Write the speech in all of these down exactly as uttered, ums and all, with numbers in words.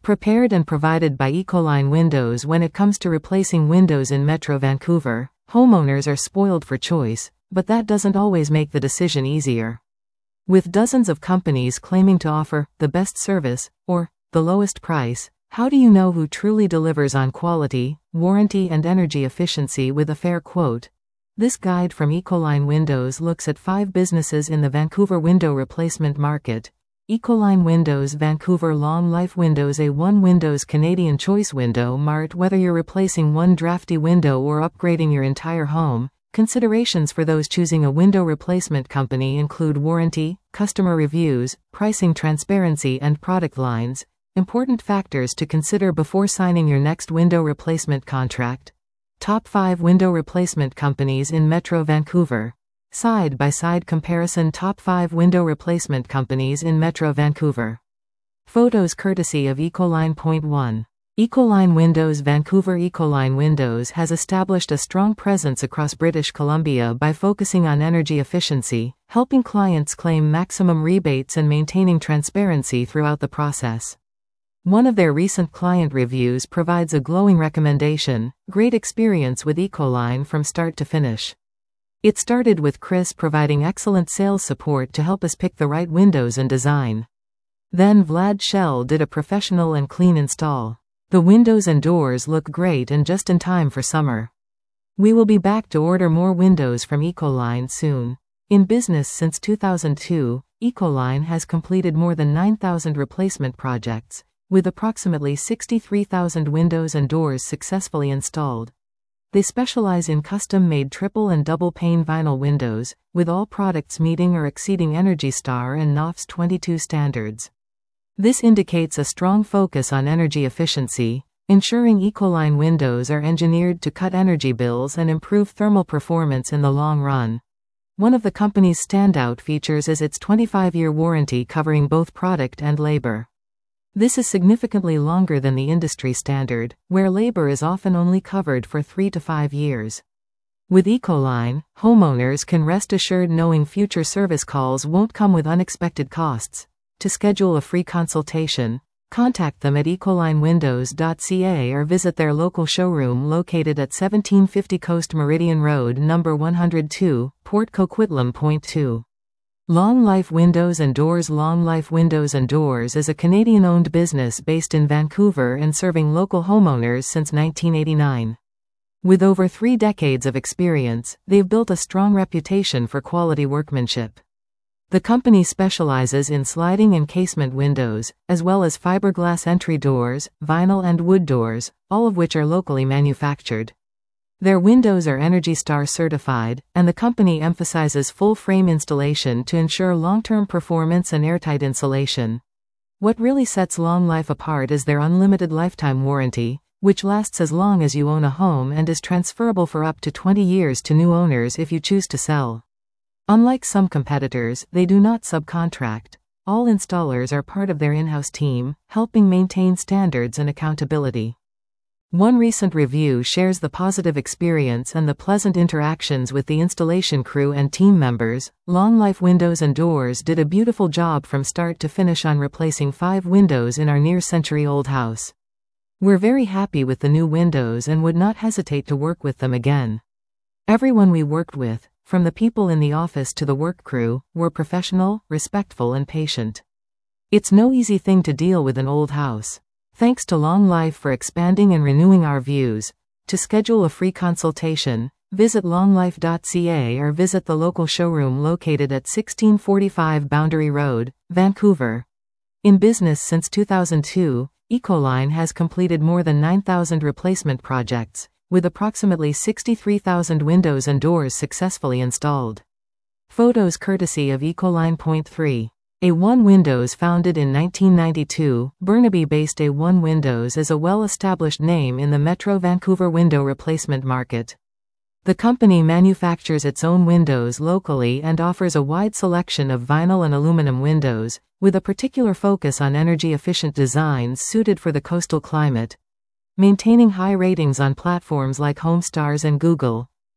Prepared and provided by Ecoline Windows. When it comes to replacing windows in Metro Vancouver, homeowners are spoiled for choice, but that doesn't always make the decision easier. With dozens of companies claiming to offer the best service or the lowest price, how do you know who truly delivers on quality, warranty, and energy efficiency with a fair quote? This guide from Ecoline Windows looks at five businesses in the Vancouver window replacement market. Ecoline Windows Vancouver Long Life Windows A one Windows Canadian Choice Window Mart. Whether you're replacing one drafty window or upgrading your entire home, considerations for those choosing a window replacement company include warranty, customer reviews, pricing transparency, and product lines. Important factors to consider before signing your next window replacement contract. Top five window replacement companies in Metro Vancouver. Side-by-side comparison. Top five window replacement companies in Metro Vancouver. Photos courtesy of Ecoline. Point one. Ecoline Windows Vancouver. Ecoline Windows has established a strong presence across British Columbia by focusing on energy efficiency, helping clients claim maximum rebates and maintaining transparency throughout the process. One of their recent client reviews provides a glowing recommendation: great experience with Ecoline from start to finish. It started with Chris providing excellent sales support to help us pick the right windows and design. Then Vlad Shell did a professional and clean install. The windows and doors look great and just in time for summer. We will be back to order more windows from Ecoline soon. In business since two thousand two, Ecoline has completed more than nine thousand replacement projects, with approximately sixty-three thousand windows and doors successfully installed. They specialize in custom-made triple and double-pane vinyl windows, with all products meeting or exceeding Energy Star and N O Fs twenty-two standards. This indicates a strong focus on energy efficiency, ensuring Ecoline windows are engineered to cut energy bills and improve thermal performance in the long run. One of the company's standout features is its twenty-five year warranty covering both product and labor. This is significantly longer than the industry standard, where labor is often only covered for three to five years. With Ecoline, homeowners can rest assured knowing future service calls won't come with unexpected costs. To schedule a free consultation, contact them at ecoline windows dot c a or visit their local showroom located at seventeen fifty Coast Meridian Road, number one hundred two, Port Coquitlam. Point two. Long Life Windows and Doors. Long Life Windows and Doors is a Canadian-owned business based in Vancouver and serving local homeowners since nineteen eighty-nine. With over three decades of experience, they've built a strong reputation for quality workmanship. The company specializes in sliding and casement windows, as well as fiberglass entry doors, vinyl and wood doors, all of which are locally manufactured. Their windows are Energy Star certified, and the company emphasizes full frame installation to ensure long-term performance and airtight insulation. What really sets Long Life apart is their unlimited lifetime warranty, which lasts as long as you own a home and is transferable for up to twenty years to new owners if you choose to sell. Unlike some competitors, they do not subcontract. All installers are part of their in-house team, helping maintain standards and accountability. One recent review shares the positive experience and the pleasant interactions with the installation crew and team members. Long Life Windows and Doors did a beautiful job from start to finish on replacing five windows in our near-century-old house. We're very happy with the new windows and would not hesitate to work with them again. Everyone we worked with, from the people in the office to the work crew, were professional, respectful, and patient. It's no easy thing to deal with an old house. Thanks to Long Life for expanding and renewing our views. To schedule a free consultation, visit long life dot c a or visit the local showroom located at sixteen forty-five Boundary Road, Vancouver. In business since two thousand two, Ecoline has completed more than nine thousand replacement projects, with approximately sixty-three thousand windows and doors successfully installed. Photos courtesy of Ecoline. Point three. A one Windows. Founded in nineteen ninety-two, Burnaby-based A one Windows is a well-established name in the Metro Vancouver window replacement market. The company manufactures its own windows locally and offers a wide selection of vinyl and aluminum windows, with a particular focus on energy-efficient designs suited for the coastal climate. Maintaining high ratings on platforms like HomeStars and Google,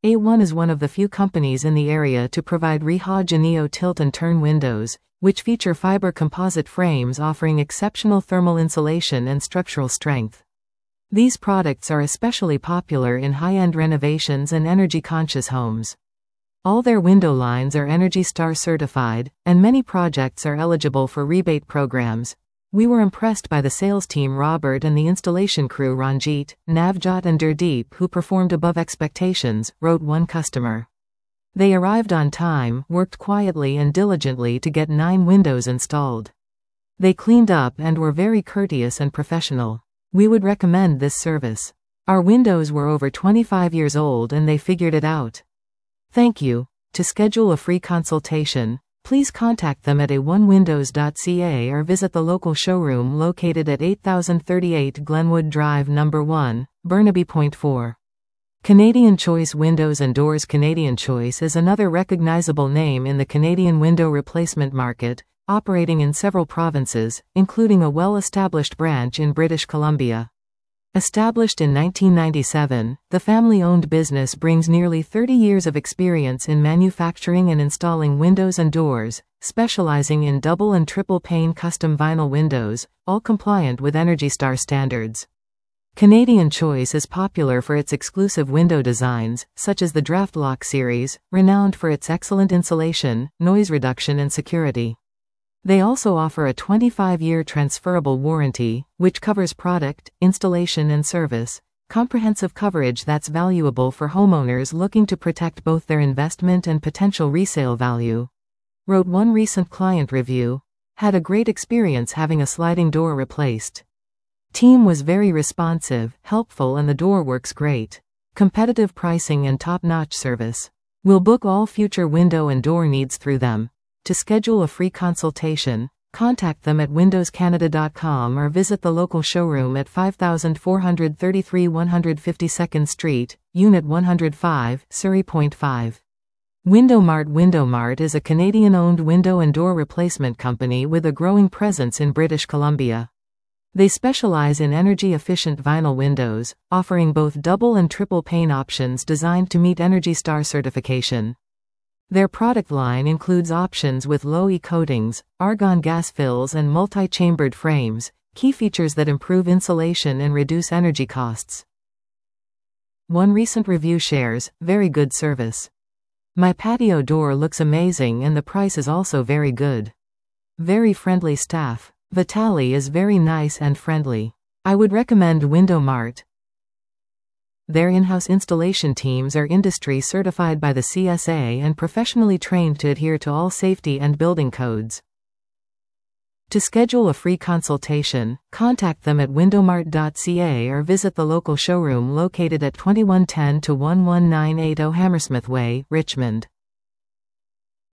A one is one of the few companies in the area to provide Riha Genio tilt and turn windows, which feature fiber composite frames offering exceptional thermal insulation and structural strength. These products are especially popular in high-end renovations and energy-conscious homes. All their window lines are Energy Star certified, and many projects are eligible for rebate programs. We were impressed by the sales team Robert and the installation crew Ranjit, Navjot and Durdeep who performed above expectations, wrote one customer. They arrived on time, worked quietly and diligently to get nine windows installed. They cleaned up and were very courteous and professional. We would recommend this service. Our windows were over twenty-five years old and they figured it out. Thank you. To schedule a free consultation, please contact them at a one windows dot c a or visit the local showroom located at eight thousand thirty-eight Glenwood Drive number one, Burnaby Point four. Canadian Choice Windows and Doors. Canadian Choice is another recognizable name in the Canadian window replacement market, operating in several provinces, including a well-established branch in British Columbia. Established in nineteen ninety-seven, the family-owned business brings nearly thirty years of experience in manufacturing and installing windows and doors, specializing in double and triple pane custom vinyl windows, all compliant with Energy Star standards. Canadian Choice is popular for its exclusive window designs, such as the DraftLock series, renowned for its excellent insulation, noise reduction and security. They also offer a twenty-five year transferable warranty, which covers product, installation and service, comprehensive coverage that's valuable for homeowners looking to protect both their investment and potential resale value. Wrote one recent client review. Had a great experience having a sliding door replaced. Team was very responsive, helpful and the door works great. Competitive pricing and top-notch service. We'll book all future window and door needs through them. To schedule a free consultation, contact them at windows canada dot com or visit the local showroom at five thousand four hundred thirty-three one hundred fifty-second Street, Unit one hundred five, Surrey Point five. WindowMart. WindowMart is a Canadian-owned window and door replacement company with a growing presence in British Columbia. They specialize in energy-efficient vinyl windows, offering both double and triple pane options designed to meet Energy Star certification. Their product line includes options with low-E coatings, argon gas fills and multi-chambered frames, key features that improve insulation and reduce energy costs. One recent review shares, very good service. My patio door looks amazing and the price is also very good. Very friendly staff. Vitali is very nice and friendly. I would recommend WindowMart. Their in-house installation teams are industry certified by the C S A and professionally trained to adhere to all safety and building codes. To schedule a free consultation, contact them at windowmart dot c a or visit the local showroom located at twenty-one ten to eleven ninety-eight Hammersmith Way, Richmond.